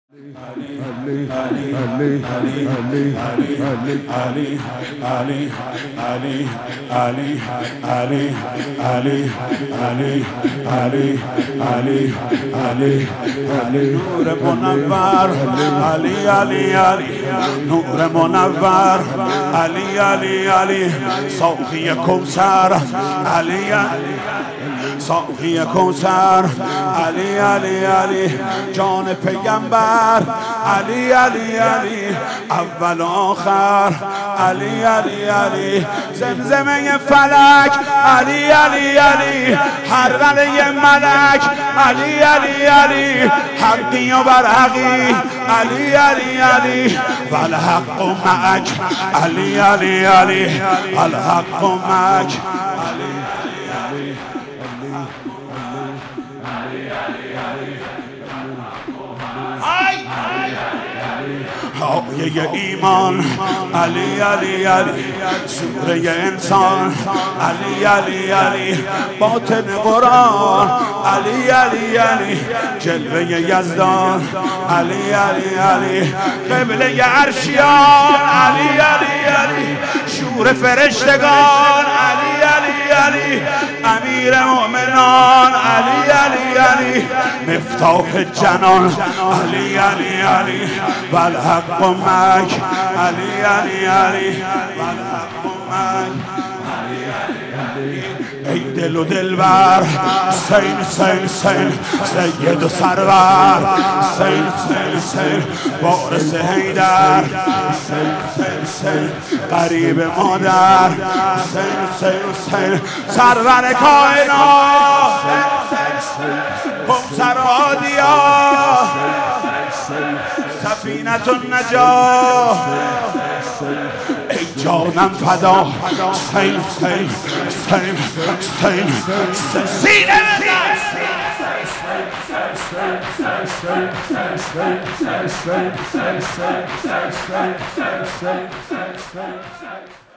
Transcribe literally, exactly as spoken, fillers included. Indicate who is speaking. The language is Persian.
Speaker 1: Ali, Ali, Ali, Ali, Ali, Ali, Ali, Ali, Ali, Ali, Ali, Ali, Ali, Ali, Ali, Ali, Ali, نور منور Ali, Ali, Ali, نور منور Ali, Ali, Ali, صوفی کوثر Ali, Ali, صوفی کوثر Ali, Ali, Ali, جان پیغمبر علی علی علی اول آخر علی علی علی زمزمه فلک علی علی علی حرقه ملک علی علی علی حقی و برحقی علی علی علی والحق معک علی علی علی الحق معک علی آیه ایمان علی علی علی سوره انسان علی علی علی باطن قرآن علی علی علی جلوه یزدان علی علی علی قبله عرشیان علی علی علی شور فرشتگان علی علی علی امیر مؤمنان علی علی علی مفتاح جنان علی علی علی والحق معک علی علی علی والحق معک علی علی ای دل و دلبر سین سین سین سید و سرور سین سین سین وارث حیدر سین سین سین قریب مادر سین سین سین سرور کائنات سین سین کوثر هادیا سفینة النجاة ای جانم فدا سین سین سین سین سینه بزن